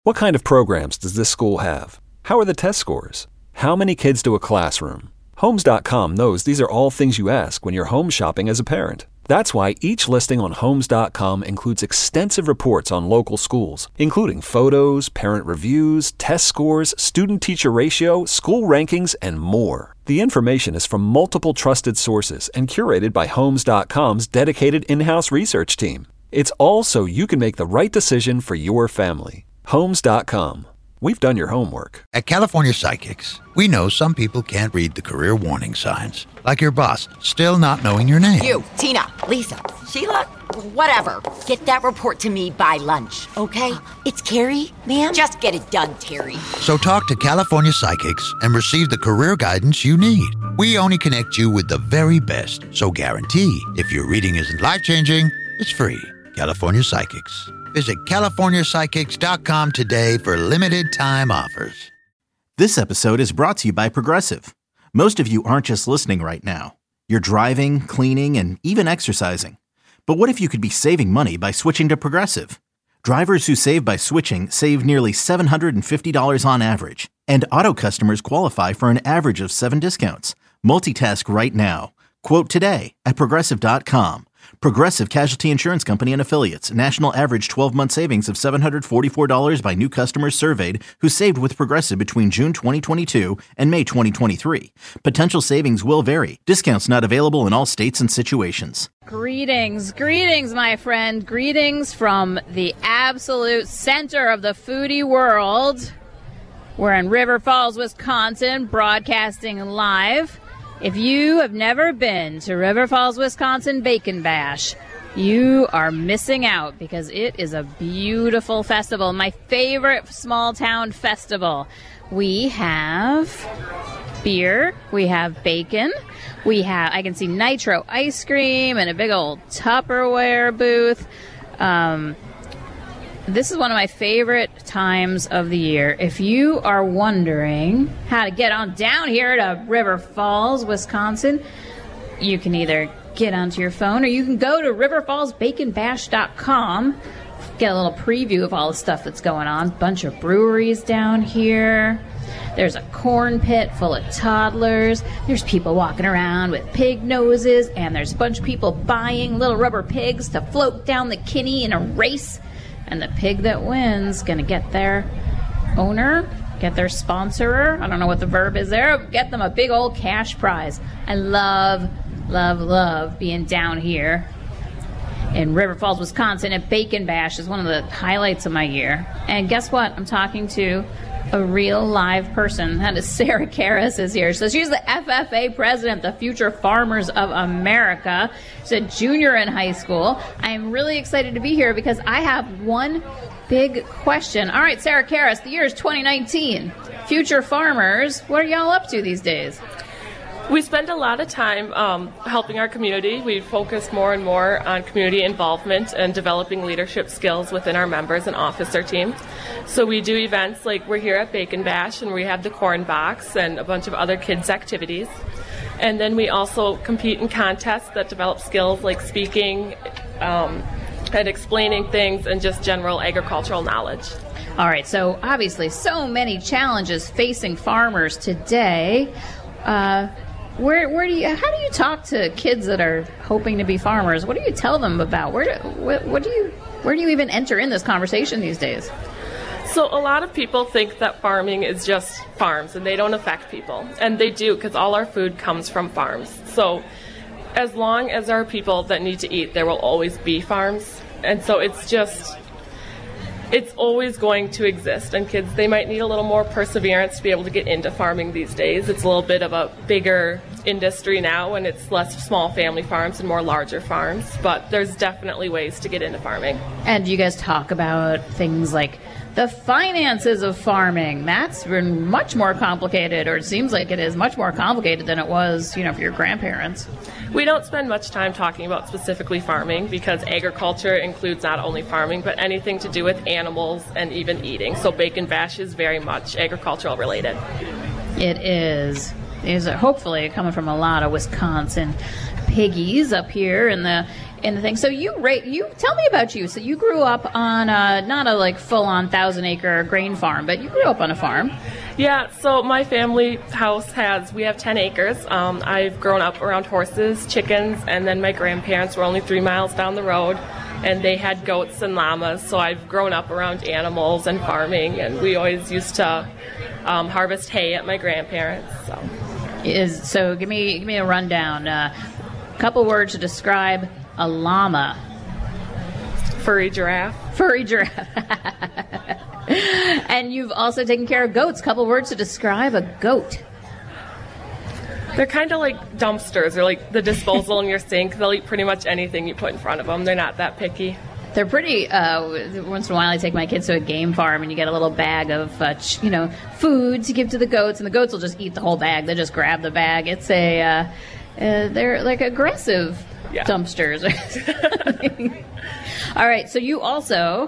What kind of programs does this school have? How are the test scores? How many kids to a classroom? Homes.com knows these are all things you ask when you're home shopping as a parent. That's why each listing on Homes.com includes extensive reports on local schools, including photos, parent reviews, test scores, student-teacher ratio, school rankings, and more. The information is from multiple trusted sources and curated by Homes.com's dedicated in-house research team. It's all so you can make the right decision for your family. Homes.com. We've done your homework. At California Psychics, we know some people can't read the career warning signs. Like your boss, still not knowing your name. You, Tina, Lisa, Sheila, whatever. Get that report to me by lunch, okay? It's Carrie, ma'am. Just get it done, Terry. So talk to California Psychics and receive the career guidance you need. We only connect you with the very best. So guarantee, if your reading isn't life-changing, it's free. California Psychics. Visit CaliforniaPsychics.com today for limited time offers. This episode is brought to you by Progressive. Most of you aren't just listening right now. You're driving, cleaning, and even exercising. But what if you could be saving money by switching to Progressive? Drivers who save by switching save nearly $750 on average. And auto customers qualify for an average of 7 discounts. Multitask right now. Quote today at Progressive.com. Progressive Casualty Insurance Company and Affiliates. National average 12-month savings of $744 by new customers surveyed who saved with Progressive between June 2022 and May 2023. Potential savings will vary. Discounts not available in all states and situations. Greetings, my friend. Greetings from the absolute center of the foodie world. We're in River Falls, Wisconsin, broadcasting live. If you have never been to River Falls, Wisconsin Bacon Bash, you are missing out because it is a beautiful festival. My favorite small town festival. We have beer, we have bacon, I can see nitro ice cream and a big old Tupperware booth. This is one of my favorite times of the year. If you are wondering how to get on down here to River Falls, Wisconsin, you can either get onto your phone or you can go to riverfallsbaconbash.com. Get a little preview of all the stuff that's going on. Bunch of breweries down here. There's a corn pit full of toddlers. There's people walking around with pig noses, and there's a bunch of people buying little rubber pigs to float down the Kinney in a race. And the pig that wins going to get their owner, get their sponsorer, I don't know what the verb is there, get them a big old cash prize. I love, love, love being down here in River Falls, Wisconsin at Bacon Bash. Is one of the highlights of my year. And guess what? I'm talking to a real live person. That is Sarah Karras is here. So she's the FFA president, the Future Farmers of America. She's a junior in high school. I am really excited to be here because I have one big question. All right, Sarah Karras, the year is 2019. Future Farmers, what are y'all up to these days? We spend a lot of time helping our community. We focus more and more on community involvement and developing leadership skills within our members and officer team. So we do events like we're here at Bacon Bash, and we have the corn box and a bunch of other kids' activities. And then we also compete in contests that develop skills like speaking and explaining things and just general agricultural knowledge. All right, so obviously so many challenges facing farmers today. How do you talk to kids that are hoping to be farmers? What do you tell them about? Where do you even enter in this conversation these days? So a lot of people think that farming is just farms and they don't affect people. And they do, because all our food comes from farms. So as long as there are people that need to eat, there will always be farms. And so it's always going to exist. And kids, they might need a little more perseverance to be able to get into farming these days. It's a little bit of a bigger industry now, and it's less small family farms and more larger farms. But there's definitely ways to get into farming. And you guys talk about things like the finances of farming. That's been much more complicated, or it seems like it is much more complicated than it was, for your grandparents. We don't spend much time talking about specifically farming because agriculture includes not only farming, but anything to do with animals and even eating. So Bacon Bash is very much agricultural related. It is. Is hopefully coming from a lot of Wisconsin piggies up here in the in the thing. So you tell me about you. So you grew up on not a like full-on 1,000-acre grain farm, but you grew up on a farm. Yeah, so my family house we have 10 acres. I've grown up around horses, chickens, and then my grandparents were only 3 miles down the road, and they had goats and llamas, so I've grown up around animals and farming, and we always used to harvest hay at my grandparents. So give me a rundown. Couple words to describe a llama. Furry giraffe. Furry giraffe. And you've also taken care of goats. Couple words to describe a goat. They're kind of like dumpsters, or like the disposal in your sink. They'll eat pretty much anything you put in front of them. They're not that picky. They're pretty, once in a while I take my kids to a game farm and you get a little bag of, food to give to the goats, and the goats will just eat the whole bag. They just grab the bag. It's they're like aggressive dumpsters. All right, so you also,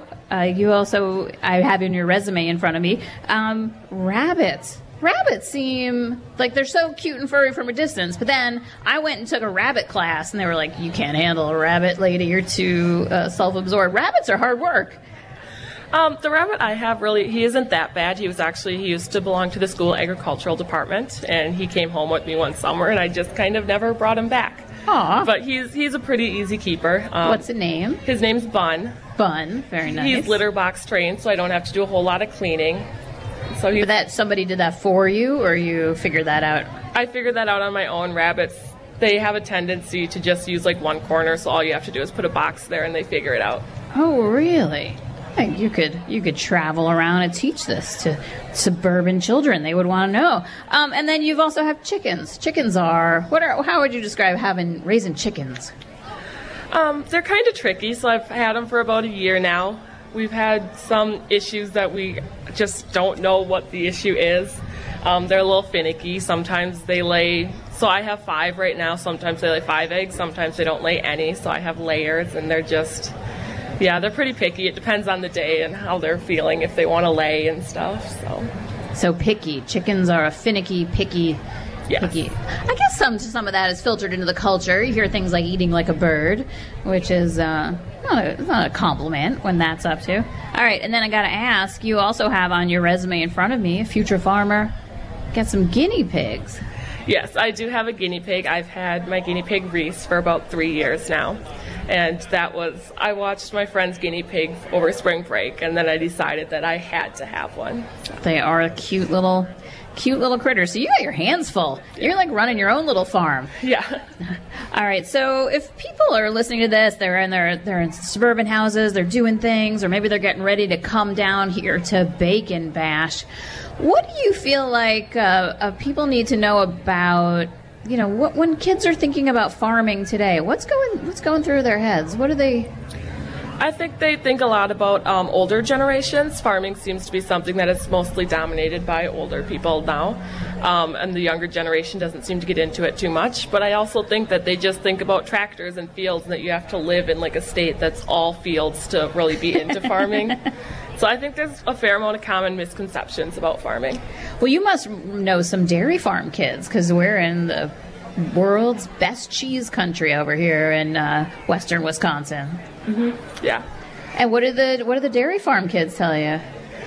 I have in your resume in front of me, rabbits. Rabbits seem like they're so cute and furry from a distance, but then I went and took a rabbit class, and they were like, you can't handle a rabbit, lady. You're too self-absorbed. Rabbits are hard work. The rabbit I have he isn't that bad. He used to belong to the school agricultural department, and he came home with me one summer, and I just kind of never brought him back. Aw. But he's a pretty easy keeper. What's the name? His name's Bun. Bun, very nice. He's litter box trained, so I don't have to do a whole lot of cleaning. So But somebody did that for you, or you figured that out? I figured that out on my own. Rabbits, they have a tendency to just use like one corner, so all you have to do is put a box there and they figure it out. Oh, really? You could travel around and teach this to suburban children. They would want to know. And then you've also have chickens. Chickens how would you describe raising chickens? They're kind of tricky, so I've had them for about a year now. We've had some issues that we just don't know what the issue is. They're a little finicky. Sometimes they lay, so I have 5 right now. Sometimes they lay 5 eggs. Sometimes they don't lay any, so I have layers, and they're pretty picky. It depends on the day and how they're feeling, if they want to lay and stuff. So picky. Chickens are a finicky, picky. Yes. Picky. I guess some of that is filtered into the culture. You hear things like eating like a bird, which is not a compliment when that's up to. All right, and then I got to ask, you also have on your resume in front of me, a future farmer, got some guinea pigs. Yes, I do have a guinea pig. I've had my guinea pig Reese for about 3 years now. And I watched my friend's guinea pig over spring break, and then I decided that I had to have one. They are a cute little critters. So you got your hands full. You're like running your own little farm. Yeah. All right. So if people are listening to this, they're in suburban houses, they're doing things, or maybe they're getting ready to come down here to Bacon Bash. What do you feel like people need to know about? When kids are thinking about farming today, what's going through their heads? What do they? I think they think a lot about older generations. Farming seems to be something that is mostly dominated by older people now, and the younger generation doesn't seem to get into it too much. But I also think that they just think about tractors and fields, and that you have to live in like a state that's all fields to really be into farming. So I think there's a fair amount of common misconceptions about farming. Well, you must know some dairy farm kids, because we're in the world's best cheese country over here in western Wisconsin. Mm-hmm. Yeah. And what do the dairy farm kids tell you?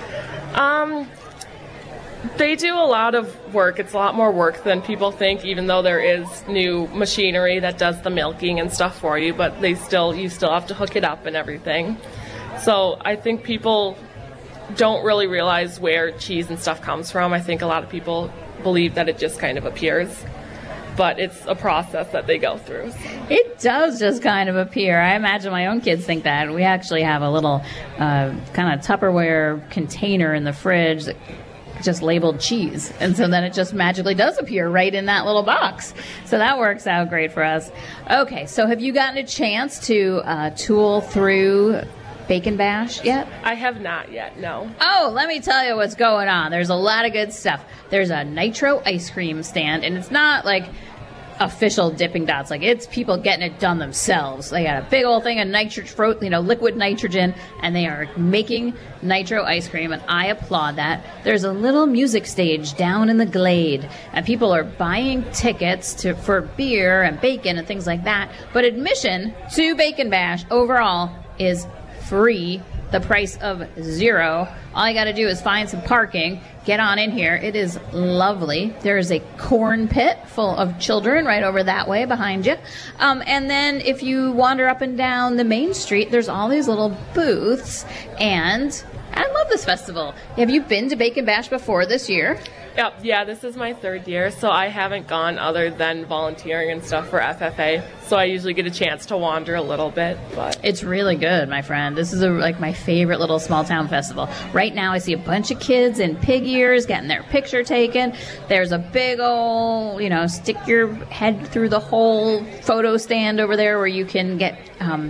They do a lot of work. It's a lot more work than people think, even though there is new machinery that does the milking and stuff for you, but you still have to hook it up and everything. So I think people don't really realize where cheese and stuff comes from. I think a lot of people believe that it just kind of appears, but it's a process that they go through. It does just kind of appear. I imagine my own kids think that. We actually have a little kind of Tupperware container in the fridge that just labeled cheese, and so then it just magically does appear right in that little box. So that works out great for us. Okay, so have you gotten a chance to tool through Bacon Bash yet? I have not yet, no. Oh, let me tell you what's going on. There's a lot of good stuff. There's a nitro ice cream stand, and it's not like official Dipping Dots. Like, it's people getting it done themselves. They got a big old thing of liquid nitrogen, and they are making nitro ice cream, and I applaud that. There's a little music stage down in the glade, and people are buying tickets for beer and bacon and things like that. But admission to Bacon Bash overall is free. The price of $0. All you got to do is find some parking, get on in here. It is lovely. There is a corn pit full of children right over that way behind you. And then if you wander up and down the main street, there's all these little booths. And I love this festival. Have you been to Bacon Bash before this year? Yep, yeah, this is my 3rd year, so I haven't gone other than volunteering and stuff for FFA. So I usually get a chance to wander a little bit. But it's really good, my friend. This is like my favorite little small town festival. Right now I see a bunch of kids in pig ears getting their picture taken. There's a big old, stick your head through the hole photo stand over there where you can get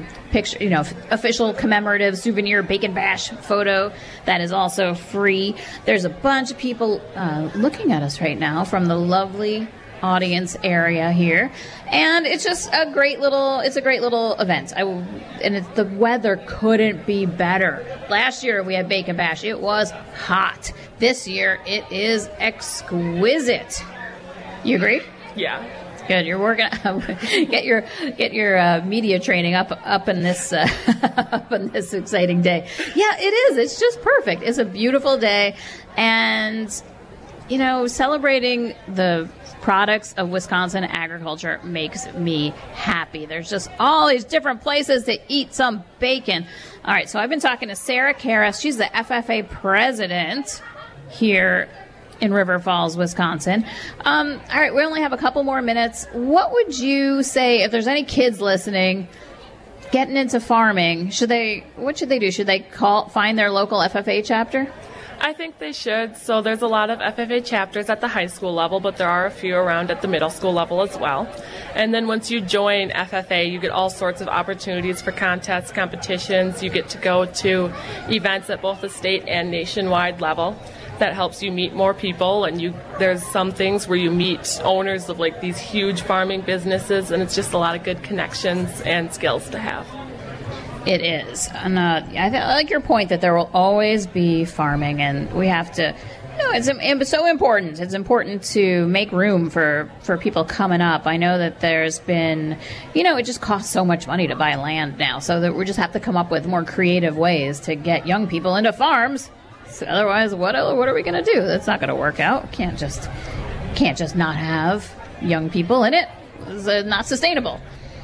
official commemorative souvenir Bacon Bash photo that is also free. There's a bunch of people looking at us right now from the lovely audience area here, and it's just a great little event. The weather couldn't be better. Last year we had Bacon Bash. It was hot. This year it is exquisite. You agree? Yeah. Good. You're working. Get your media training up in this up in this exciting day. Yeah, it is. It's just perfect. It's a beautiful day, and celebrating the products of Wisconsin agriculture makes me happy. There's just all these different places to eat some bacon. All right, so I've been talking to Sarah Karras. She's the FFA president here in River Falls, Wisconsin. All right, we only have a couple more minutes. What would you say if there's any kids listening getting into farming? What should they do? Should they find their local FFA chapter? I think they should. So there's a lot of FFA chapters at the high school level, but there are a few around at the middle school level as well. And then once you join FFA, you get all sorts of opportunities for contests, competitions. You get to go to events at both the state and nationwide level. That helps you meet more people, and there's some things where you meet owners of like these huge farming businesses, and it's just a lot of good connections and skills to have. It is. And I like your point that there will always be farming, and we have to, it's so important. It's important to make room for people coming up. I know that there's been, it just costs so much money to buy land now, so that we just have to come up with more creative ways to get young people into farms. So otherwise, what are we going to do? That's not going to work out. Can't just not have young people in it. It's not sustainable.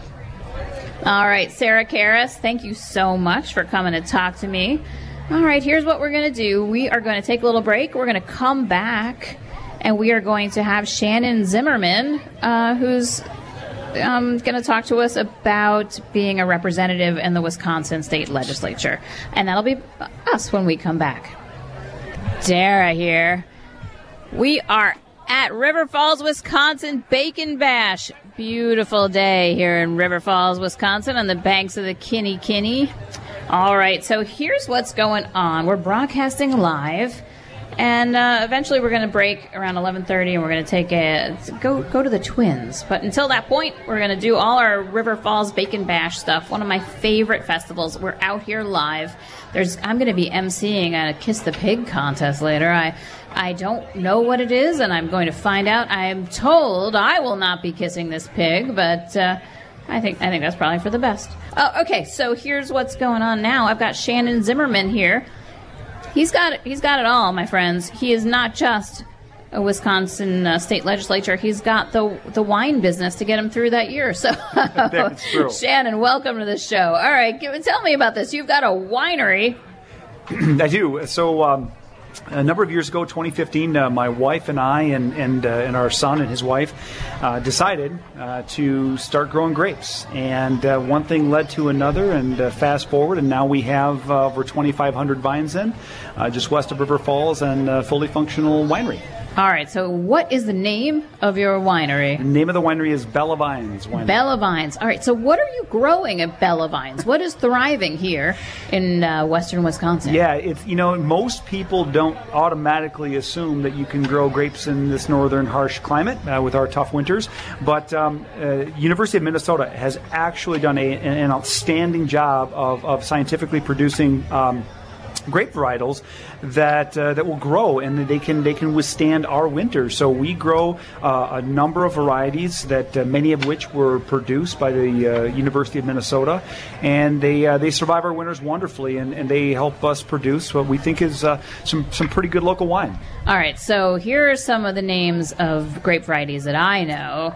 All right, Sarah Karras, thank you so much for coming to talk to me. All right, here's what we're going to do. We are going to take a little break. We're going to come back, and we are going to have Shannon Zimmerman, who's going to talk to us about being a representative in the Wisconsin State Legislature. And that'll be us when we come back. Dara here. We are at River Falls, Wisconsin Bacon Bash. Beautiful day here in River Falls, Wisconsin on the banks of the Kinney. All right, so here's what's going on. We're broadcasting live, and eventually we're going to break around 11:30, and we're going to go to the Twins. But until that point, we're going to do all our River Falls Bacon Bash stuff, one of my favorite festivals. We're out here live. I'm going to be emceeing a Kiss the Pig contest later. I don't know what it is, and I'm going to find out. I'm told I will not be kissing this pig, but I think that's probably for the best. Oh, okay, so here's what's going on now. I've got Shannon Zimmerman here. He's got it all, my friends. He is not just a Wisconsin state legislature. He's got the wine business to get him through that year. So, That's true. Shannon, welcome to the show. All right, tell me about this. You've got a winery. I do. So a number of years ago, 2015, my wife and I and our son and his wife decided to start growing grapes. And one thing led to another, and fast forward, and now we have over 2,500 vines in, just west of River Falls, and a fully functional winery. All right, so what is the name of your winery? The name of the winery is Bella Vines Winery. Bella Vines. All right, so what are you growing at Bella Vines? What is thriving here in western Wisconsin? Yeah, it's most people don't don't automatically assume that you can grow grapes in this northern harsh climate with our tough winters. But University of Minnesota has actually done an outstanding job of scientifically producing grape varietals that will grow, and they can withstand our winters. So we grow a number of varieties that many of which were produced by the University of Minnesota, and they survive our winters wonderfully, and they help us produce what we think is some pretty good local wine. All right, so here are some of the names of grape varieties that I know.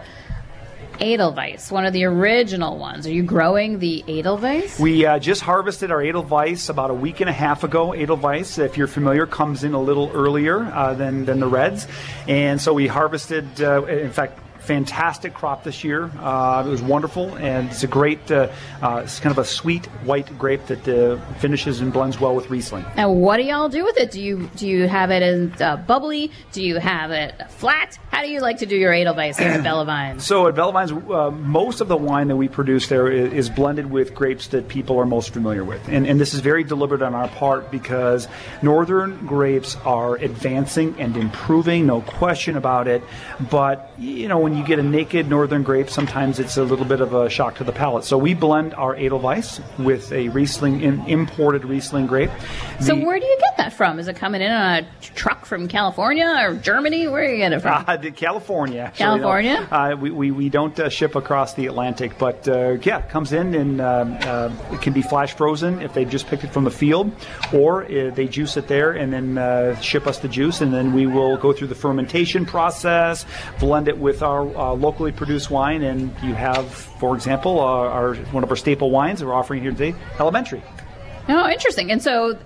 Edelweiss, one of the original ones. Are you growing the Edelweiss? We just harvested our Edelweiss about a week and a half ago. Edelweiss, if you're familiar, comes in a little earlier than the Reds. And so we harvested, in fact, fantastic crop this year. It was wonderful, and it's a great, it's kind of a sweet white grape that finishes and blends well with Riesling. And what do y'all do with it? Do you have it in bubbly? Do you have it flat? How do you like to do your Edelweiss here at Bella Vines? So at Bella Vines, most of the wine that we produce there is blended with grapes that people are most familiar with. And this is very deliberate on our part because northern grapes are advancing and improving, no question about it. But, when you get a naked northern grape, sometimes it's a little bit of a shock to the palate. So we blend our Edelweiss with a Riesling, imported Riesling grape. So where do you get that from? Is it coming in on a truck from California or Germany? Where do you get it from? California. Actually. California? We don't ship across the Atlantic, but it comes in, and it can be flash frozen if they just picked it from the field, or they juice it there and then ship us the juice, and then we will go through the fermentation process, blend it with our locally produced wine, and you have, for example, one of our staple wines that we're offering here today, Elementary. Oh, interesting. And so,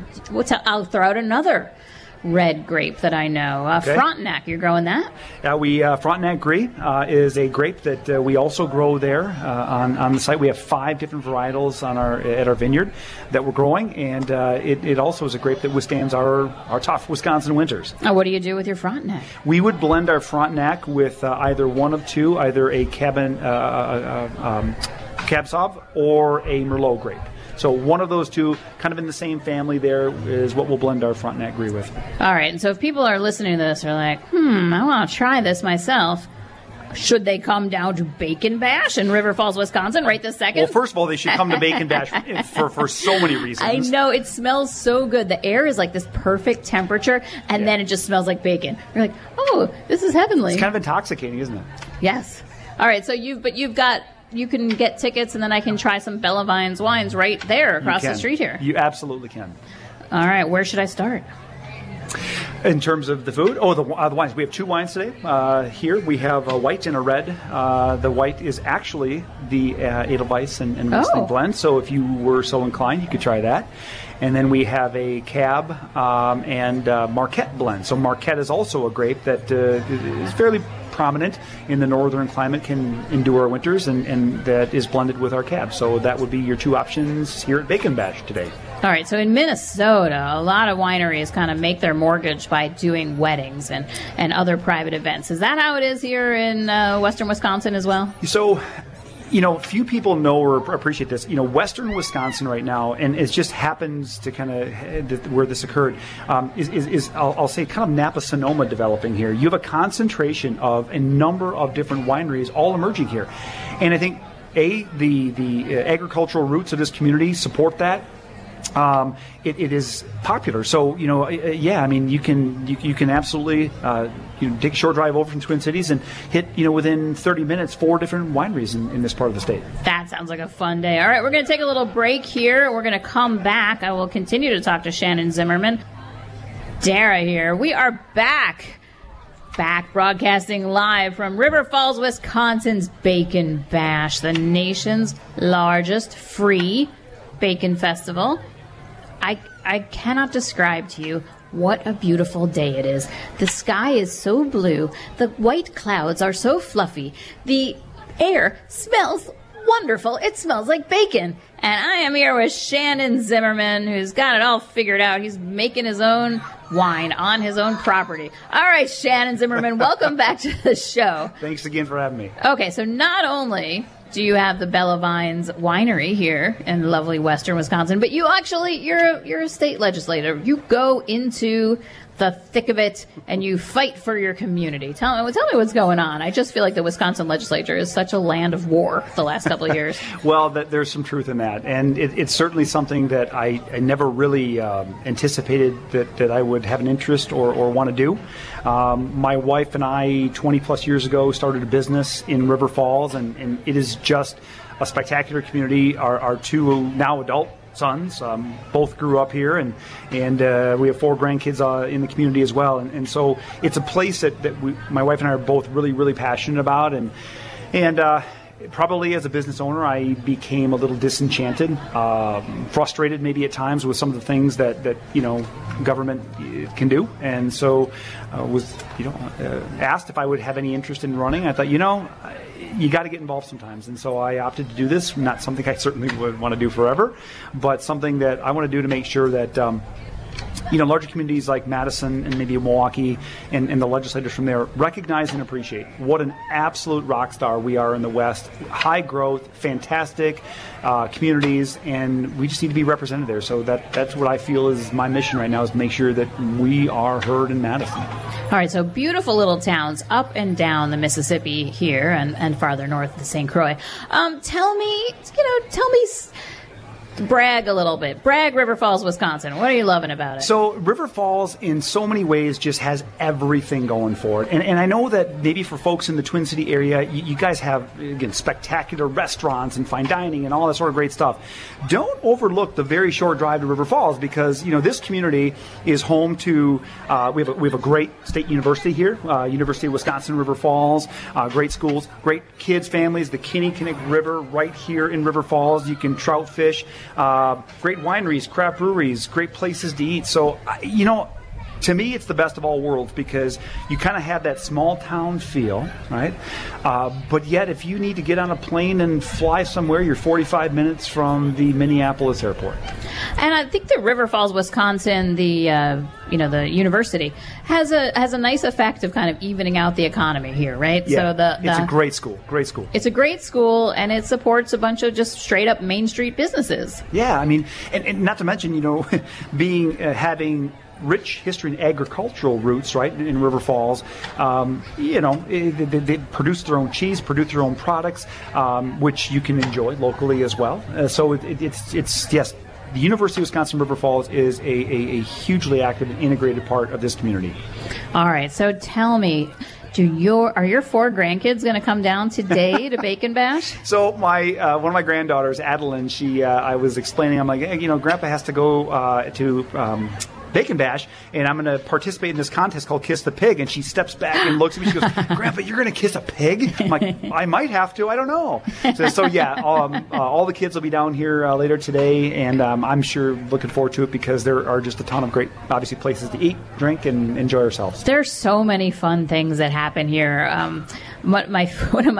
I'll throw out another red grape that I know. Okay. Frontenac, you're growing that? Frontenac Gris is a grape that we also grow there on the site. We have 5 different varietals at our vineyard that we're growing, and it also is a grape that withstands our tough Wisconsin winters. Oh, what do you do with your Frontenac? We would blend our Frontenac with either one of two, either a Cab Sauv or a Merlot grape. So one of those two, kind of in the same family there, is what we'll blend our Frontenac Gris with. All right. And so if people are listening to this, are like, I want to try this myself. Should they come down to Bacon Bash in River Falls, Wisconsin right this second? Well, first of all, they should come to Bacon Bash for so many reasons. I know. It smells so good. The air is like this perfect temperature, and then it just smells like bacon. You're like, oh, this is heavenly. It's kind of intoxicating, isn't it? Yes. All right. So you can get tickets, and then I can try some Bella Vines wines right there across the street here. You absolutely can. All right. Where should I start? In terms of the food? Oh, the wines. We have 2 wines today. Here we have a white and a red. The white is actually the Edelweiss and Riesling blend. So if you were so inclined, you could try that. And then we have a Cab and Marquette blend. So Marquette is also a grape that is fairly prominent in the northern climate, can endure winters, and that is blended with our Cab. So that would be your 2 options here at Bacon Bash today. All right, so in Minnesota, a lot of wineries kind of make their mortgage by doing weddings and other private events. Is that how it is here in western Wisconsin as well? So, few people know or appreciate this. Western Wisconsin right now, and it just happens to kind of where this occurred, is I'll say kind of Napa-Sonoma developing here. You have a concentration of a number of different wineries all emerging here. And I think, the agricultural roots of this community support that. It is popular. So, you can absolutely take a short drive over from Twin Cities and hit, within 30 minutes, 4 different wineries in this part of the state. That sounds like a fun day. All right, we're going to take a little break here. We're going to come back. I will continue to talk to Shannon Zimmerman. Dara here. We are back broadcasting live from River Falls, Wisconsin's Bacon Bash, the nation's largest free bacon festival. I cannot describe to you what a beautiful day it is. The sky is so blue. The white clouds are so fluffy. The air smells wonderful. It smells like bacon. And I am here with Shannon Zimmerman, who's got it all figured out. He's making his own wine on his own property. All right, Shannon Zimmerman, welcome back to the show. Thanks again for having me. Okay, so not only do you have the Bella Vines Winery here in lovely western Wisconsin. But you actually, you're a state legislator. You go into the thick of it and you fight for your community. Tell me what's going on. I just feel like the Wisconsin legislature is such a land of war the last couple of years. Well, there's some truth in that. And it's certainly something that I never really anticipated that I would have an interest or want to do. My wife and I, 20 plus years ago, started a business in River Falls, and it is just a spectacular community. Our two now adult sons both grew up here, and we have 4 grandkids in the community as well. And so it's a place that my wife and I are both really, really passionate about. And probably as a business owner, I became a little disenchanted, frustrated maybe at times with some of the things that government can do. And so was asked if I would have any interest in running. I thought, you got to get involved sometimes. And so I opted to do this. Not something I certainly would want to do forever, but something that I want to do to make sure that larger communities like Madison and maybe Milwaukee and the legislators from there recognize and appreciate what an absolute rock star we are in the West. High growth, fantastic communities, and we just need to be represented there. So that's what I feel is my mission right now, is to make sure that we are heard in Madison. All right, so beautiful little towns up and down the Mississippi here and farther north, the St. Croix. Tell me, brag a little bit. Brag River Falls, Wisconsin. What are you loving about it? So River Falls, in so many ways, just has everything going for it. And I know that maybe for folks in the Twin City area, you guys have, again, spectacular restaurants and fine dining and all that sort of great stuff. Don't overlook the very short drive to River Falls, because this community is home to we have a great state university here, University of Wisconsin River Falls. Great schools, great kids, families. The Kinnickinnick River right here in River Falls. You can trout fish. Great wineries, craft breweries, great places to eat. So, to me, it's the best of all worlds, because you kind of have that small town feel, right? But yet, if you need to get on a plane and fly somewhere, you're 45 minutes from the Minneapolis airport. And I think the River Falls, Wisconsin, the university has a nice effect of kind of evening out the economy here, right? Yeah, so it's a great school. It's a great school, and it supports a bunch of just straight up Main Street businesses. Yeah, I mean, and not to mention, having rich history and agricultural roots, right, in River Falls. They produce their own cheese, produce their own products, which you can enjoy locally as well. So it's yes. The University of Wisconsin River Falls is a hugely active and integrated part of this community. All right, so tell me, are your 4 grandkids going to come down today to Bacon Bash? So my one of my granddaughters, Adeline, I was explaining, I'm like, Grandpa has to go to Bacon Bash, and I'm going to participate in this contest called Kiss the Pig. And she steps back and looks at me. She goes, Grandpa, you're going to kiss a pig? I'm like, I might have to. I don't know. So yeah, all the kids will be down here later today, and I'm sure looking forward to it, because there are just a ton of great, obviously, places to eat, drink, and enjoy ourselves. There's so many fun things that happen here. One of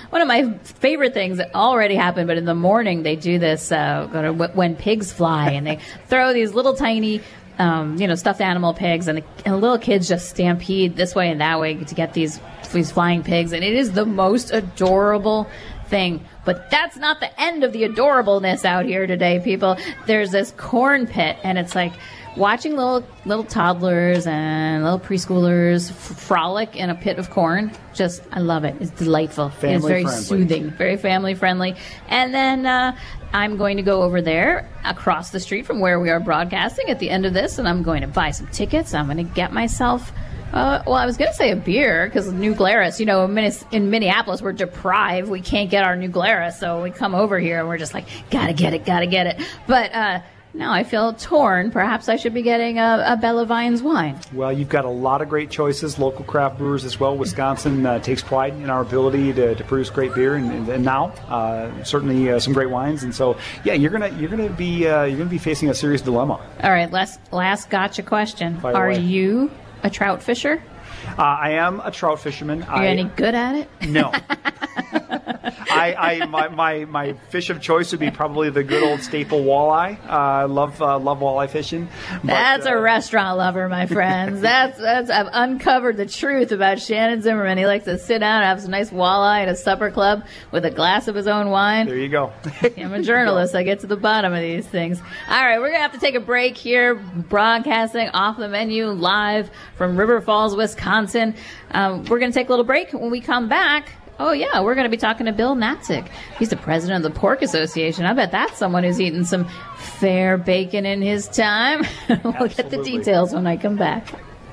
my favorite things that already happened, but in the morning they do this when pigs fly, and they throw these little tiny stuffed animal pigs, and the little kids just stampede this way and that way to get these flying pigs, and it is the most adorable thing. But that's not the end of the adorableness out here today, people. There's this corn pit, and it's like watching little toddlers and little preschoolers frolic in a pit of corn. I love it. It's delightful. It's very soothing, very family friendly. And then I'm going to go over there across the street from where we are broadcasting at the end of this, and I'm going to buy some tickets. I'm going to get myself I was going to say a beer, because New Glarus, in Minneapolis, we're deprived. We can't get our New Glarus, so we come over here and we're just like, gotta get it. But now I feel torn. Perhaps I should be getting a Bella Vines wine. Well, you've got a lot of great choices, local craft brewers as well. Wisconsin takes pride in our ability to produce great beer, and now certainly some great wines. And so, yeah, you're gonna be facing a serious dilemma. All right, last gotcha question. Are you a trout fisher? I am a trout fisherman. Are you any good at it? No. My fish of choice would be probably the good old staple walleye. I love walleye fishing. That's a restaurant lover, my friends. That's I've uncovered the truth about Shannon Zimmerman. He likes to sit down and have some nice walleye at a supper club with a glass of his own wine. There you go. I'm a journalist. I get to the bottom of these things. All right, we're going to have to take a break here, broadcasting Off the Menu live from River Falls, Wisconsin. We're going to take a little break. When we come back, we're going to be talking to Bill Natzig. He's the president of the Pork Association. I bet that's someone who's eaten some fair bacon in his time. We'll get the details when I come back.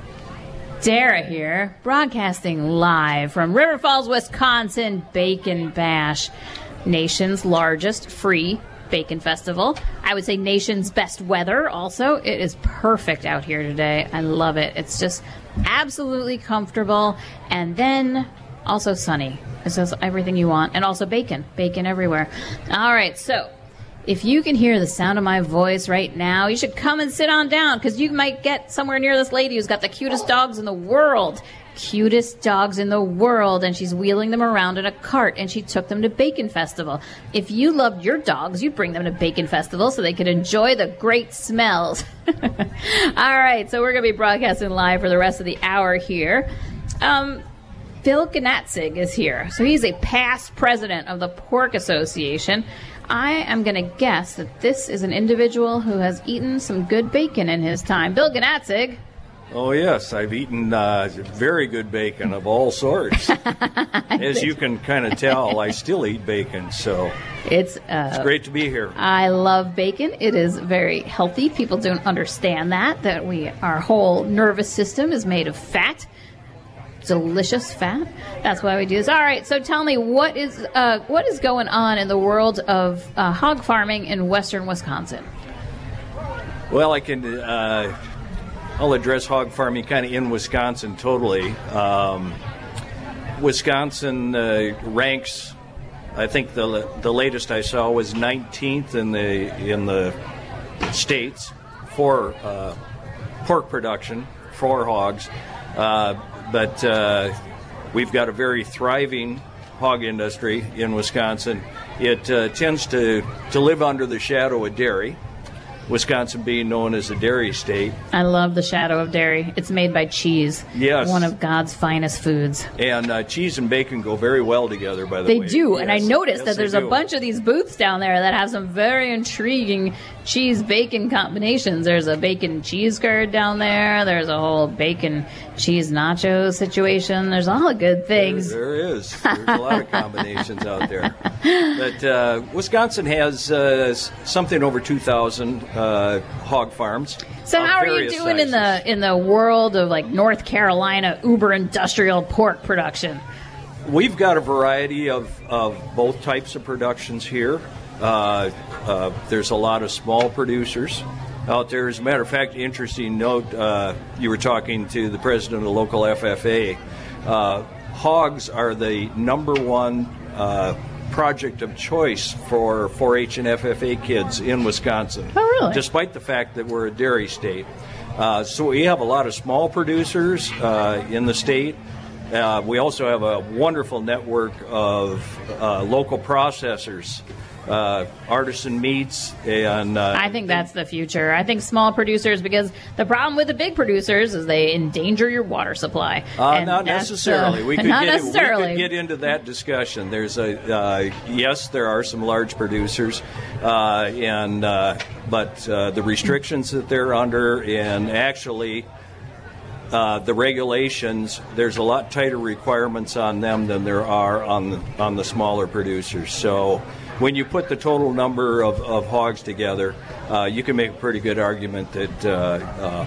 Dara here, broadcasting live from River Falls, Wisconsin Bacon Bash, nation's largest free bacon festival. I would say nation's best weather also. It is perfect out here today. I love it. It's just absolutely comfortable, and then also sunny. It's just everything you want, and also bacon everywhere. All right, so if you can hear the sound of my voice right now, you should come and sit on down, because you might get somewhere near this lady who's got the cutest dogs in the world. Cutest dogs in the world, and she's wheeling them around in a cart, and she took them to Bacon Festival. If you loved your dogs, you'd bring them to Bacon Festival so they could enjoy the great smells. All right, so we're going to be broadcasting live for the rest of the hour here. Bill Natzig is here. So he's a past president of the Pork Association. I am going to guess that this is an individual who has eaten some good bacon in his time. Bill Natzig. Oh, yes. I've eaten very good bacon of all sorts. As you can kind of tell, I still eat bacon, so it's great to be here. I love bacon. It is very healthy. People don't understand that our whole nervous system is made of fat. Delicious fat. That's why we do this. All right, so tell me, what is going on in the world of hog farming in western Wisconsin? Well, I'll address hog farming kind of in Wisconsin totally. Wisconsin ranks, I think the latest I saw was 19th in the states for pork production for hogs. But we've got a very thriving hog industry in Wisconsin. It tends to live under the shadow of dairy, Wisconsin being known as a dairy state. I love the shadow of dairy. It's made by cheese. Yes. One of God's finest foods. And cheese and bacon go very well together, by the way. They do, yes. And I noticed that there's a bunch of these booths down there that have some very intriguing cheese-bacon combinations. There's a bacon cheese curd down there. There's a whole bacon cheese nacho situation. There's all the good things. There is. There's a lot of combinations out there. But Wisconsin has something over 2,000 hog farms. So how are you doing in the world of like North Carolina uber industrial pork production? We've got a variety of both types of productions here. There's a lot of small producers out there. As a matter of fact, interesting note, you were talking to the president of the local FFA. Hogs are the number one project of choice for 4-H and FFA kids in Wisconsin. Oh, really? Despite the fact that we're a dairy state. So we have a lot of small producers in the state. We also have a wonderful network of local processors, artisan meats, and I think that's the future. I think small producers, because the problem with the big producers is they endanger your water supply. Not necessarily. We could get into that discussion. There's yes, there are some large producers, but the restrictions that they're under, and actually the regulations, there's a lot tighter requirements on them than there are on the smaller producers. So when you put the total number of hogs together, you can make a pretty good argument that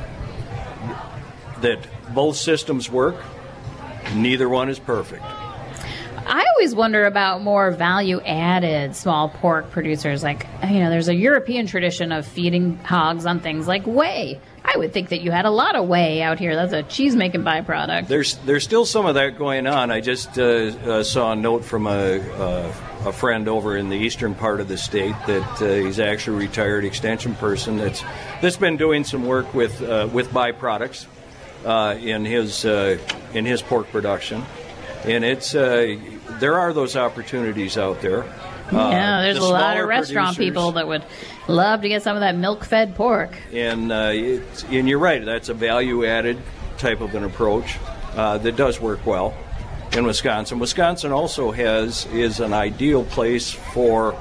both systems work. Neither one is perfect. I always wonder about more value-added small pork producers. Like, there's a European tradition of feeding hogs on things like whey. I would think that you had a lot of whey out here. That's a cheese-making byproduct. There's still some of that going on. I just saw a note from a friend over in the eastern part of the state that he's actually a retired extension person that's been doing some work with byproducts in his pork production, and it's there are those opportunities out there. There's a lot of restaurant people that would love to get some of that milk-fed pork. And you're right, that's a value-added type of an approach that does work well in Wisconsin. Wisconsin also is an ideal place for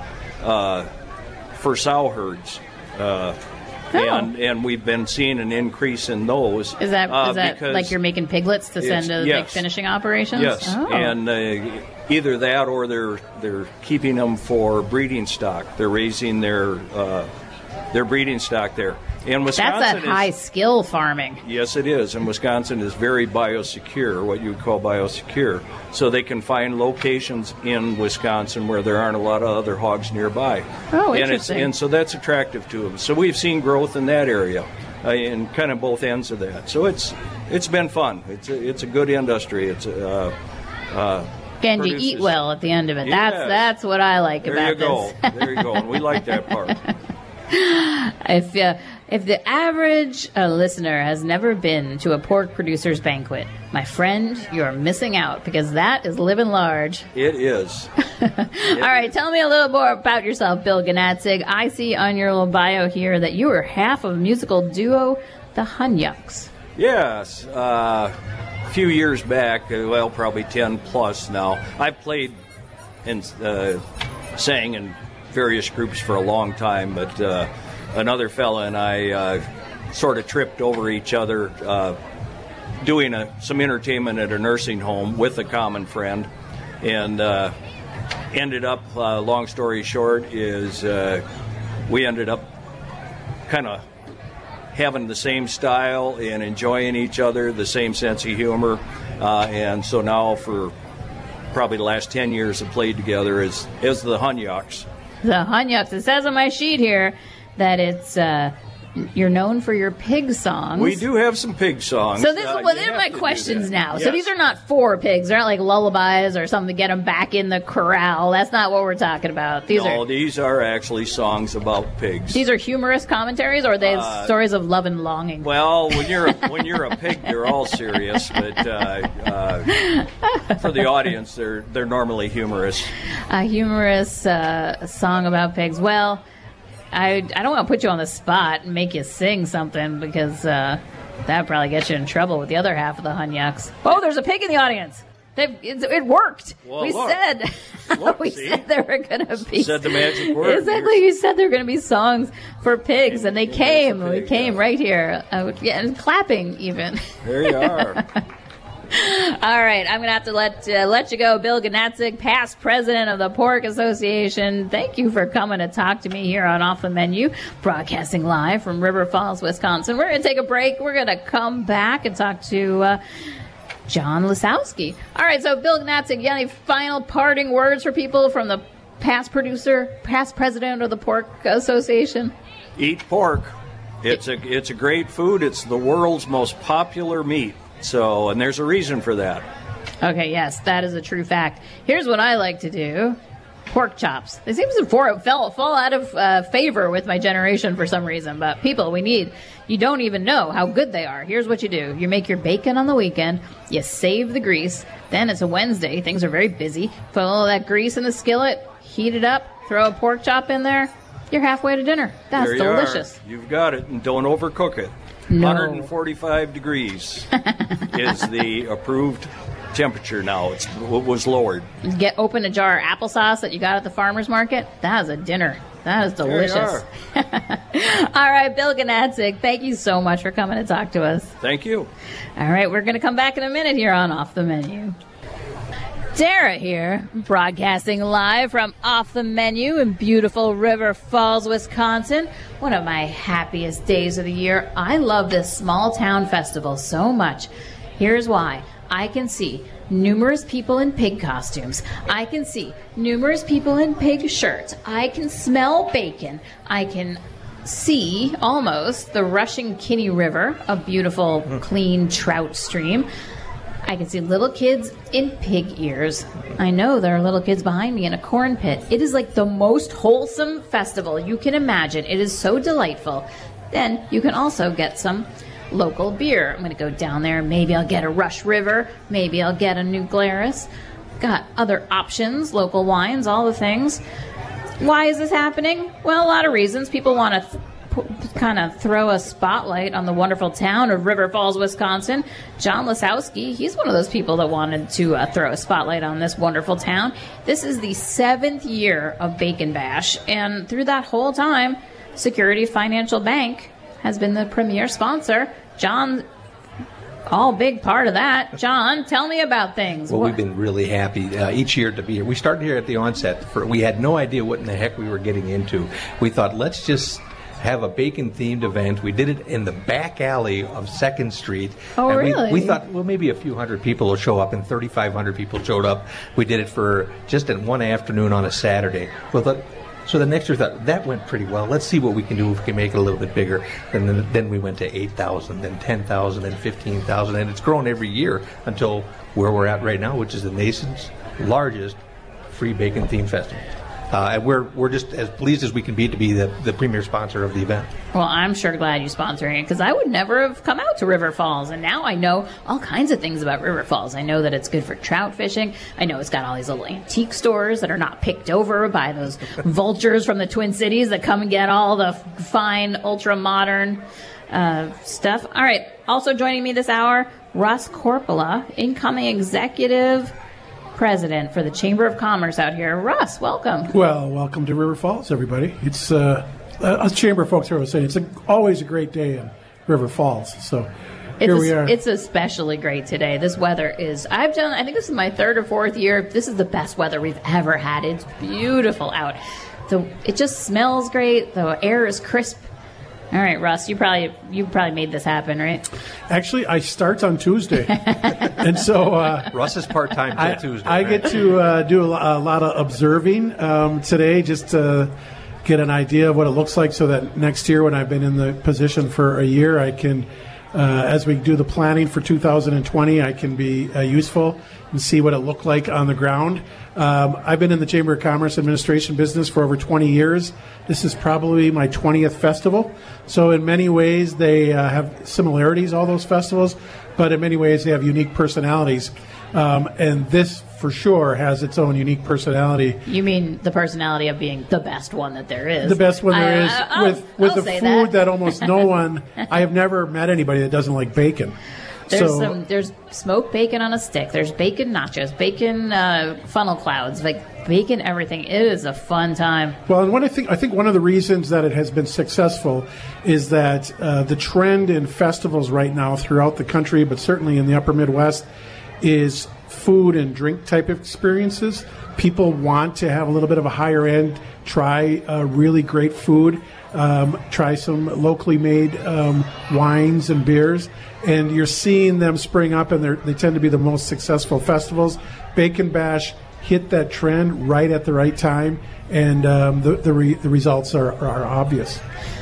sow herds. And we've been seeing an increase in those. Is that like you're making piglets to send to like finishing operations? Yes, and either that or they're keeping them for breeding stock. They're raising their breeding stock there. And Wisconsin that's high-skill farming. Yes, it is. And Wisconsin is very biosecure, what you would call biosecure. So they can find locations in Wisconsin where there aren't a lot of other hogs nearby. Oh, interesting. And so that's attractive to them. So we've seen growth in that area, in kind of both ends of that. So it's been fun. It's a good industry. It's and you eat well at the end of it. Yes. That's what I like about this. There you go. And we like that part. If the average listener has never been to a pork producer's banquet, my friend, you're missing out because that is living large. It is. All right, tell me a little more about yourself, Bill Gnatzig. I see on your little bio here that you were half of a musical duo, the Hunyucks. Yes. A few years back, probably 10 plus now, I've played and sang in various groups for a long time, but another fella and I sort of tripped over each other doing some entertainment at a nursing home with a common friend, and ended up, long story short, is we ended up kind of having the same style and enjoying each other, the same sense of humor, and so now for probably the last 10 years have played together as the Hunyucks. The Hunyucks. It says on my sheet here that it's you're known for your pig songs. We do have some pig songs. So these are my questions now. Yes. So these are not for pigs. They're not like lullabies or something to get them back in the corral. That's not what we're talking about. These are actually songs about pigs. These are humorous commentaries, or are they stories of love and longing? Well, when you're a pig, they're all serious, but for the audience, they're normally humorous. A humorous song about pigs. Well, I don't want to put you on the spot and make you sing something because that probably gets you in trouble with the other half of the Hunyucks. Oh, there's a pig in the audience. It worked. Well, we said there were going to be. Said the magic word. Exactly. You said there were going to be songs for pigs, and they came. We came right here. And clapping even. There you are. All right, I'm going to have to let you go. Bill Gnatzig, past president of the Pork Association. Thank you for coming to talk to me here on Off the Menu, broadcasting live from River Falls, Wisconsin. We're going to take a break. We're going to come back and talk to John Lisowski. All right, so Bill Gnatzig, you got any final parting words for people from the past president of the Pork Association? Eat pork. It's a great food. It's the world's most popular meat. So, and there's a reason for that. Okay, yes, that is a true fact. Here's what I like to do. Pork chops. They seem to fall out of favor with my generation for some reason. But people, you don't even know how good they are. Here's what you do. You make your bacon on the weekend. You save the grease. Then it's a Wednesday. Things are very busy. Put all that grease in the skillet. Heat it up. Throw a pork chop in there. You're halfway to dinner. That's delicious. You've got it. And don't overcook it. No. 145 degrees is the approved temperature now. It was lowered. Open a jar of applesauce that you got at the farmer's market. That is a dinner. That is delicious. All right, Bill Gnatzig, thank you so much for coming to talk to us. Thank you. All right, we're going to come back in a minute here on Off the Menu. Dara here, broadcasting live from Off the Menu in beautiful River Falls, Wisconsin. One of my happiest days of the year. I love this small town festival so much. Here's why. I can see numerous people in pig costumes. I can see numerous people in pig shirts. I can smell bacon. I can see almost the rushing Kinney River, a beautiful, clean trout stream. I can see little kids in pig ears. I know there are little kids behind me in a corn pit. It is like the most wholesome festival you can imagine. It is so delightful. Then you can also get some local beer. I'm going to go down there. Maybe I'll get a Rush River. Maybe I'll get a New Glarus. got other options, local wines, all the things. Why is this happening? Well, a lot of reasons. People want to kind of throw a spotlight on the wonderful town of River Falls, Wisconsin. John Lasowski, he's one of those people that wanted to throw a spotlight on this wonderful town. This is the 7th year of Bacon Bash, and through that whole time, Security Financial Bank has been the premier sponsor. John, all big part of that. John, tell me about things. Well, we've been really happy each year to be here. We started here at the onset. We had no idea what in the heck we were getting into. We thought, let's just have a bacon-themed event. We did it in the back alley of 2nd Street. Oh, and really? We thought, well, maybe a few hundred people will show up, and 3,500 people showed up. We did it for just in one afternoon on a Saturday. So the next year thought, that went pretty well. Let's see what we can do if we can make it a little bit bigger. And then we went to 8,000, then 10,000, then 15,000. And it's grown every year until where we're at right now, which is the nation's largest free bacon-themed festival. And we're just as pleased as we can be to be the premier sponsor of the event. Well, I'm sure glad you're sponsoring it, because I would never have come out to River Falls, and now I know all kinds of things about River Falls. I know that it's good for trout fishing. I know it's got all these little antique stores that are not picked over by those vultures from the Twin Cities that come and get all the fine, ultra-modern stuff. All right, also joining me this hour, Russ Korpela, incoming executive president for the Chamber of Commerce out here. Russ, welcome. Well, welcome to River Falls, everybody. It's us Chamber folks are always saying it's always a great day in River Falls. So here we are. It's especially great today. This weather is, I think this is my 3rd or 4th year. This is the best weather we've ever had. It's beautiful out. It just smells great. The air is crisp. All right, Russ, you probably made this happen, right? Actually, I start on Tuesday, and so Russ is part-time till Tuesday. I get to do a lot of observing today, just to get an idea of what it looks like, so that next year, when I've been in the position for a year, I can, as we do the planning for 2020, I can be useful and see what it looked like on the ground. I've been in the Chamber of Commerce administration business for over 20 years. This is probably my 20th festival. So in many ways, they have similarities, all those festivals, but in many ways, they have unique personalities. And this, for sure, has its own unique personality. You mean the personality of being the best one that there is? The best one there is, with a food that almost no one, I have never met anybody that doesn't like bacon. There's smoked bacon on a stick. There's bacon nachos, bacon funnel clouds, like bacon everything. It is a fun time. Well, and I think one of the reasons that it has been successful is that the trend in festivals right now throughout the country, but certainly in the upper Midwest, is food and drink type of experiences. People want to have a little bit of a higher end, try really great food, try some locally made wines and beers. And you're seeing them spring up, and they tend to be the most successful festivals. Bacon Bash hit that trend right at the right time, and the results are obvious.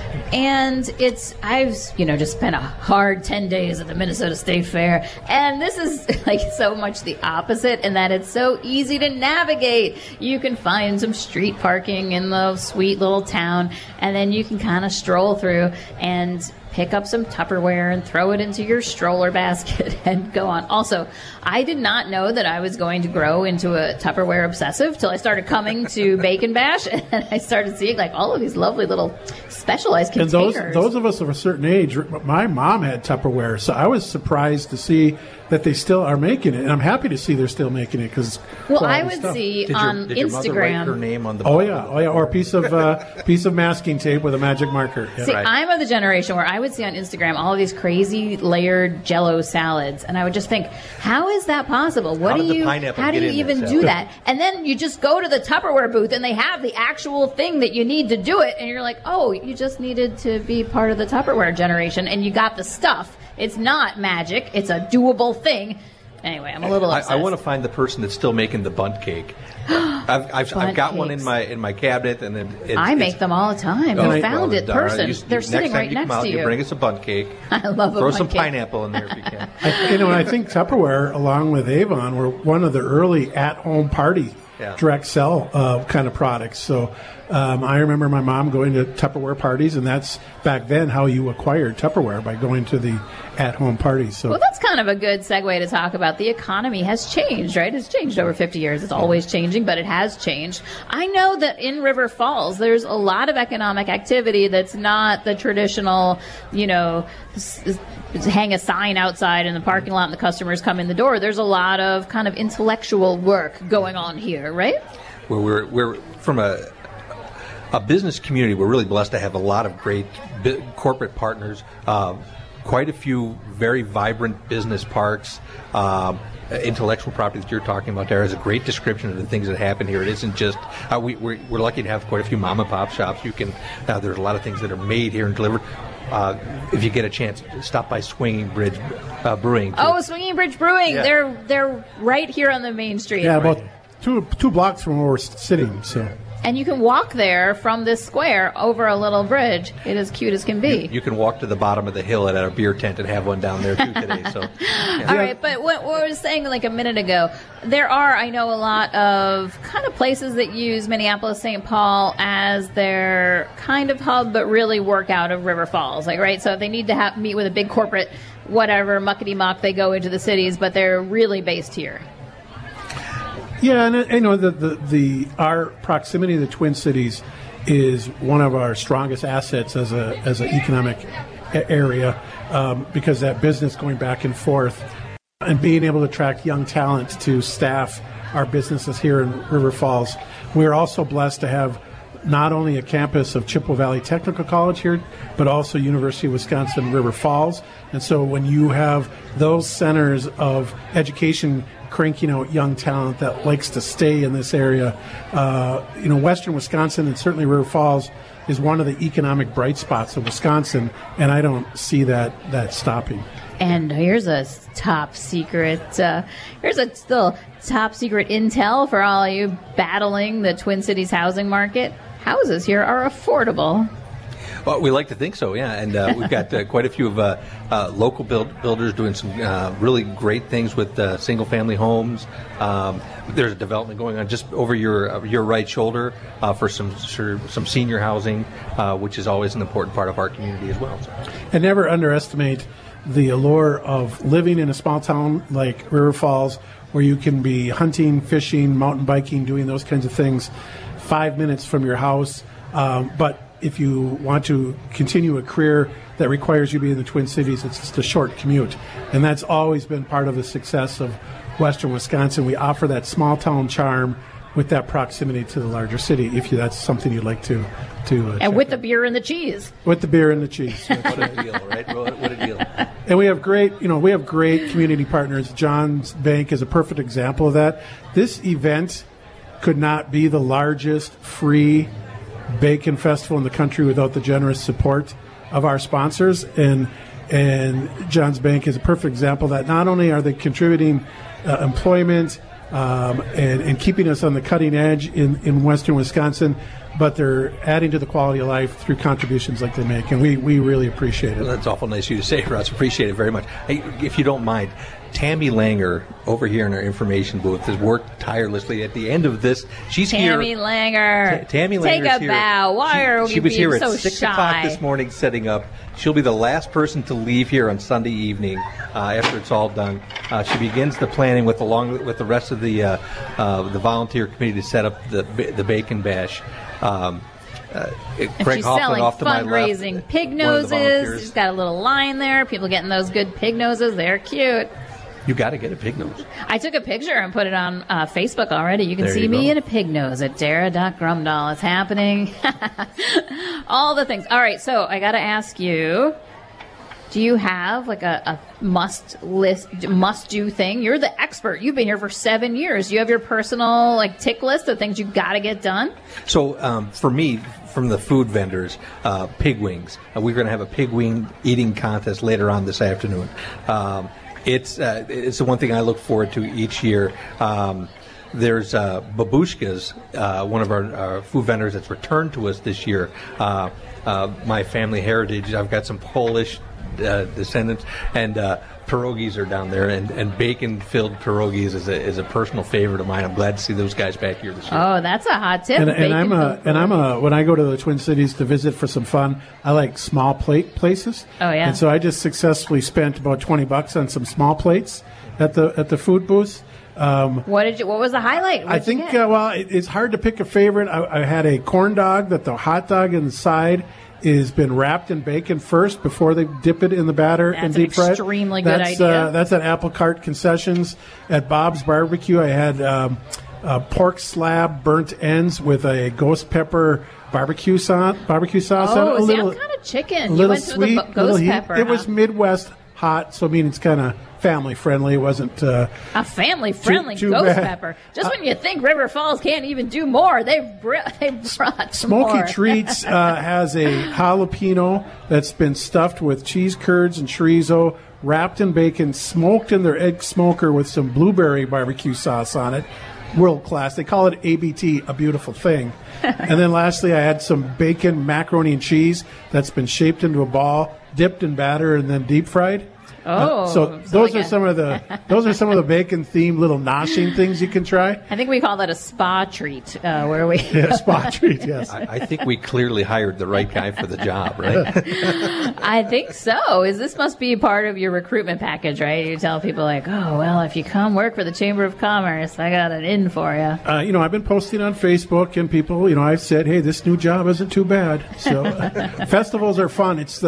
And I've just spent a hard 10 days at the Minnesota State Fair, and this is like so much the opposite in that it's so easy to navigate. You can find some street parking in the sweet little town, and then you can kind of stroll through and pick up some Tupperware and throw it into your stroller basket and go on. Also, I did not know that I was going to grow into a Tupperware obsessive till I started coming to Bacon Bash, and I started seeing like all of these lovely little specialized containers. And those of us of a certain age, my mom had Tupperware, so I was surprised to see that they still are making it, and I'm happy to see they're still making it because. Well, I would see on Instagram. Did your mother write her name on the bottle? Oh yeah, or a piece of masking tape with a magic marker. Yeah. See, right. I'm of the generation where I would see on Instagram all of these crazy layered Jell-O salads, and I would just think, how is that possible? How do you even do that? And then you just go to the Tupperware booth, and they have the actual thing that you need to do it, and you're like, oh, you just needed to be part of the Tupperware generation, and you got the stuff. It's not magic. It's a doable thing. Anyway, I'm a little obsessed. I want to find the person that's still making the bundt cake. I've got one in my cabinet, and I make them all the time. You found it, person. They're sitting right next to you. You bring us a bundt cake. I love a Throw bundt some cake. pineapple in there if you can. I think Tupperware, along with Avon, were one of the early at-home party direct sell kind of products. So I remember my mom going to Tupperware parties, and that's back then how you acquired Tupperware, by going to the at-home parties. So, well, that's kind of a good segue to talk about the economy has changed, right? It's changed over 50 years. It's always changing, but it has changed. I know that in River Falls, there's a lot of economic activity that's not the traditional, hang a sign outside in the parking lot and the customers come in the door. There's a lot of kind of intellectual work going on here, right? Well, we're from a business community. We're really blessed to have a lot of great corporate partners, quite a few very vibrant business parks. Intellectual property that you're talking about there is a great description of the things that happen here. It isn't just we're lucky to have quite a few mom and pop shops. You can there's a lot of things that are made here and delivered. If you get a chance, stop by Swinging Bridge Brewing. Oh, Swinging Bridge Brewing! Yeah. They're right here on the main street. Yeah, about two blocks from where we're sitting. So. And you can walk there from this square over a little bridge. It is cute as can be. You can walk to the bottom of the hill at a beer tent and have one down there too today. So, yeah. All right, but what I was saying like a minute ago, there are, I know, a lot of kind of places that use Minneapolis-St. Paul as their kind of hub, but really work out of River Falls, like, right? So if they need to meet with a big corporate, whatever, muckety-muck, they go into the cities, but they're really based here. Yeah, and our proximity to the Twin Cities is one of our strongest assets as an economic area, because that business going back and forth and being able to attract young talent to staff our businesses here in River Falls. We're also blessed to have not only a campus of Chippewa Valley Technical College here, but also University of Wisconsin River Falls. And so when you have those centers of education cranking out young talent that likes to stay in this area, Western Wisconsin and certainly River Falls is one of the economic bright spots of Wisconsin, and I don't see that stopping. And here's a top secret, still top secret intel for all of you battling the Twin Cities housing market. Houses here are affordable. Well, we like to think so, yeah. And we've got quite a few of local builders doing some really great things with single-family homes. There's a development going on just over your right shoulder for some senior housing, which is always an important part of our community as well. So. And never underestimate the allure of living in a small town like River Falls, where you can be hunting, fishing, mountain biking, doing those kinds of things 5 minutes from your house. But if you want to continue a career that requires you to be in the Twin Cities, it's just a short commute. And that's always been part of the success of Western Wisconsin. We offer that small town charm with that proximity to the larger city, if that's something you'd like to and with the beer and the cheese. With the beer and the cheese. What a deal, right? What a deal. And we have great community partners. John's Bank is a perfect example of that. This event could not be the largest free bacon festival in the country without the generous support of our sponsors. And John's Bank is a perfect example that not only are they contributing employment and keeping us on the cutting edge in Western Wisconsin, but they're adding to the quality of life through contributions like they make, and we really appreciate it. Well, that's awful nice of you to say, Russ. Appreciate it very much. Hey, if you don't mind, Tammy Langer over here in our information booth has worked tirelessly. At the end of this, she's here. Tammy Langer. Tammy Langer. Take a bow. Why are we being so shy? She was here at 6 o'clock this morning setting up. She'll be the last person to leave here on Sunday evening after it's all done. She begins the planning with the rest of the volunteer committee to set up the Bacon Bash. Craig Hoffman off to my left. Fundraising pig noses. She's got a little line there. People getting those good pig noses. They're cute. You got to get a pig nose. I took a picture and put it on Facebook already. You can see me in a pig nose at Dara.Grumdahl. It's happening. All the things. All right, so I got to ask you, do you have like a must-do thing? You're the expert. You've been here for 7 years. Do you have your personal tick list of things you got to get done? So for me, from the food vendors, pig wings. We're going to have a pig wing eating contest later on this afternoon. It's the one thing I look forward to each year. There's Babushka's, one of our food vendors that's returned to us this year. My family heritage, I've got some Polish descendants, and pierogies are down there, and bacon-filled pierogies is a personal favorite of mine. I'm glad to see those guys back here this year. Oh, that's a hot tip. And I'm when I go to the Twin Cities to visit for some fun, I like small plate places. Oh yeah. And so I just successfully spent about $20 on some small plates at the food booth. What was the highlight? I think it's hard to pick a favorite. I had a corn dog that the hot dog inside is been wrapped in bacon first before they dip it in the batter and deep fry. That's an extremely good idea. That's at Apple Cart Concessions at Bob's Barbecue. I had pork slab burnt ends with a ghost pepper barbecue sauce on it. Oh, see, I'm kind of chicken. You went sweet, through the ghost pepper. It was Midwest hot, so I mean it's kind of family friendly. It wasn't a family friendly ghost bad. Pepper. Just when you think River Falls can't even do more, they brought some Smoky more. Treats has a jalapeno that's been stuffed with cheese curds and chorizo, wrapped in bacon, smoked in their egg smoker with some blueberry barbecue sauce on it. World class. They call it ABT, a beautiful thing. And then lastly, I had some bacon macaroni and cheese that's been shaped into a ball, dipped in batter, and then deep fried. So those are some of the bacon themed little noshing things you can try. I think we call that a spa treat. Spa treat. Yes. I think we clearly hired the right guy for the job, right? I think so. This must be part of your recruitment package, right? You tell people like, oh well, if you come work for the Chamber of Commerce, I got an in for you. I've been posting on Facebook, and people, I've said, hey, this new job isn't too bad. So festivals are fun. It's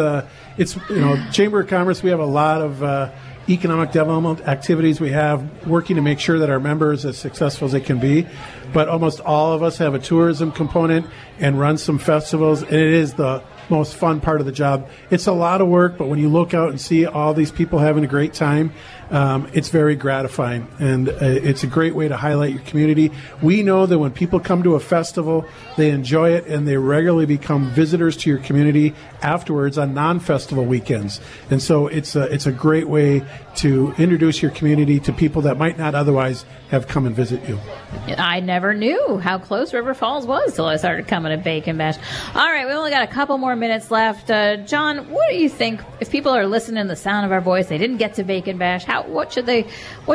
Chamber of Commerce. We have a lot of economic development activities we have working to make sure that our members are as successful as they can be. But almost all of us have a tourism component and run some festivals, and it is the most fun part of the job. It's a lot of work, but when you look out and see all these people having a great time, it's very gratifying, and it's a great way to highlight your community. We know that when people come to a festival, they enjoy it, and they regularly become visitors to your community afterwards on non-festival weekends. And so it's a great way to introduce your community to people that might not otherwise have come and visit you. I never knew how close River Falls was till I started coming to Bacon Bash. All right, we only got a couple more minutes left. John, what do you think if people are listening to the sound of our voice, they didn't get to Bacon Bash, what should they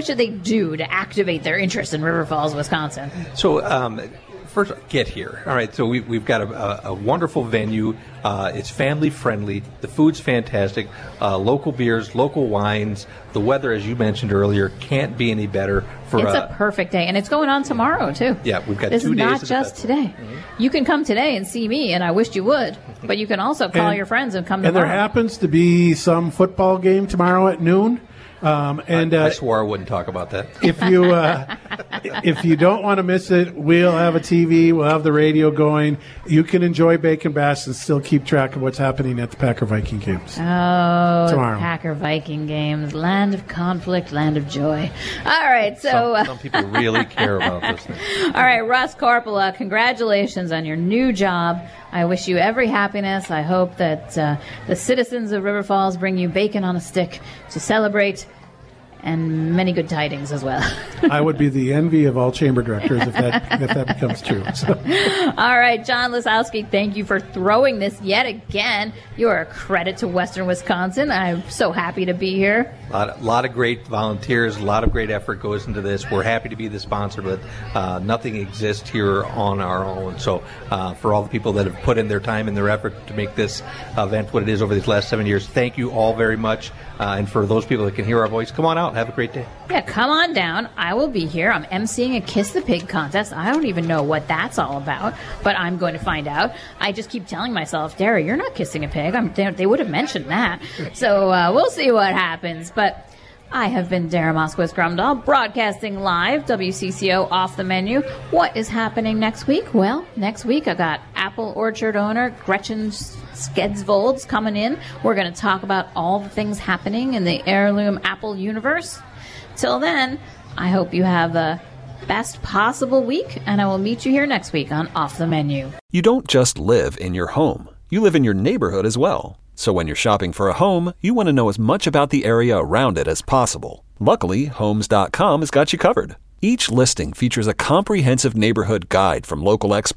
do to activate their interest in River Falls, Wisconsin? So first, get here. All right, so we've got a wonderful venue. It's family friendly. The food's fantastic. Local beers, local wines. The weather, as you mentioned earlier, can't be any better. It's a perfect day, and it's going on tomorrow too. Yeah, we've got this 2 days. This is not just today. Mm-hmm. You can come today and see me, and I wished you would. But you can also call your friends and come tomorrow. And there happens to be some football game tomorrow at noon. I swore I wouldn't talk about that. If you don't want to miss it, we'll have a TV, we'll have the radio going. You can enjoy Bacon Bash and still keep track of what's happening at the Packer Viking games. Tomorrow. Packer Viking games, land of conflict, land of joy. All right, so some people really care about this thing. All right, Russ Korpela, congratulations on your new job. I wish you every happiness. I hope that the citizens of River Falls bring you bacon on a stick to celebrate, and many good tidings as well. I would be the envy of all chamber directors if that becomes true. So. All right, John Lisowski, thank you for throwing this yet again. You are a credit to Western Wisconsin. I'm so happy to be here. A lot of great volunteers, a lot of great effort goes into this. We're happy to be the sponsor, but nothing exists here on our own. So for all the people that have put in their time and their effort to make this event what it is over these last 7 years, thank you all very much. And for those people that can hear our voice, come on out. Have a great day. Yeah, come on down. I will be here. I'm emceeing a Kiss the Pig contest. I don't even know what that's all about, but I'm going to find out. I just keep telling myself, Dara, you're not kissing a pig. They would have mentioned that. So we'll see what happens. But I have been Dara Moskowitz-Grumdahl, broadcasting live, WCCO Off the Menu. What is happening next week? Well, next week I got apple orchard owner Gretchen Skedsvolds coming in. We're going to talk about all the things happening in the heirloom apple universe. Till then, I hope you have the best possible week, and I will meet you here next week on Off the Menu. You don't just live in your home. You live in your neighborhood as well. So when you're shopping for a home, you want to know as much about the area around it as possible. Luckily, Homes.com has got you covered. Each listing features a comprehensive neighborhood guide from local experts.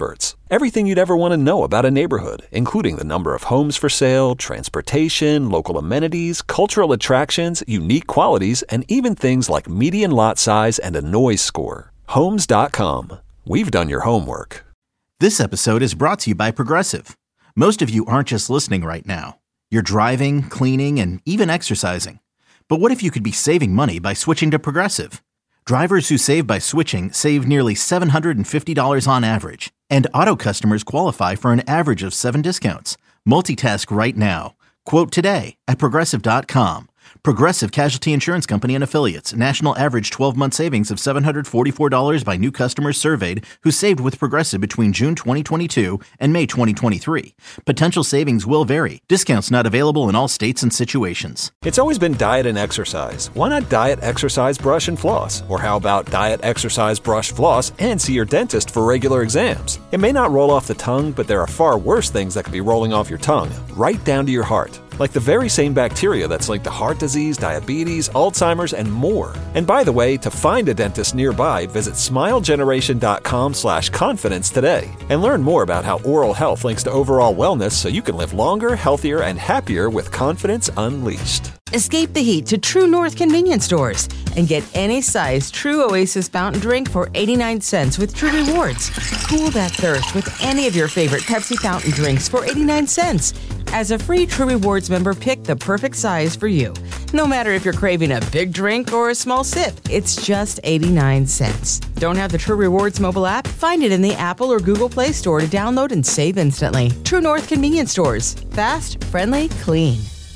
Everything you'd ever want to know about a neighborhood, including the number of homes for sale, transportation, local amenities, cultural attractions, unique qualities, and even things like median lot size and a noise score. Homes.com. We've done your homework. This episode is brought to you by Progressive. Most of you aren't just listening right now. You're driving, cleaning, and even exercising. But what if you could be saving money by switching to Progressive? Drivers who save by switching save nearly $750 on average. And auto customers qualify for an average of 7 discounts. Multitask right now. Quote today at Progressive.com. Progressive Casualty Insurance Company and Affiliates. National average 12-month savings of $744 by new customers surveyed who saved with Progressive between June 2022 and May 2023. Potential savings will vary. Discounts not available in all states and situations. It's always been diet and exercise. Why not diet, exercise, brush, and floss? Or how about diet, exercise, brush, floss, and see your dentist for regular exams? It may not roll off the tongue, but there are far worse things that could be rolling off your tongue, right down to your heart. Like the very same bacteria that's linked to heart disease, diabetes, Alzheimer's, and more. And by the way, to find a dentist nearby, visit smilegeneration.com/confidence today and learn more about how oral health links to overall wellness so you can live longer, healthier, and happier with confidence unleashed. Escape the heat to True North convenience stores and get any size True Oasis fountain drink for 89 cents with True Rewards. Cool that thirst with any of your favorite Pepsi fountain drinks for 89 cents. As a free True Rewards member, pick the perfect size for you. No matter if you're craving a big drink or a small sip, it's just 89 cents. Don't have the True Rewards mobile app? Find it in the Apple or Google Play Store to download and save instantly. True North convenience stores. Fast, friendly, clean.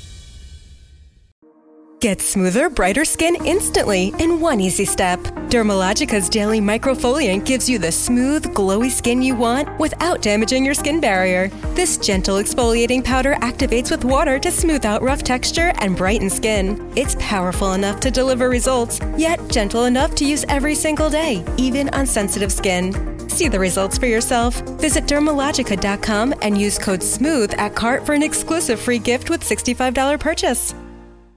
Get smoother, brighter skin instantly in one easy step. Dermalogica's Daily Microfoliant gives you the smooth, glowy skin you want without damaging your skin barrier. This gentle exfoliating powder activates with water to smooth out rough texture and brighten skin. It's powerful enough to deliver results, yet gentle enough to use every single day, even on sensitive skin. See the results for yourself. Visit Dermalogica.com and use code SMOOTH at cart for an exclusive free gift with $65 purchase.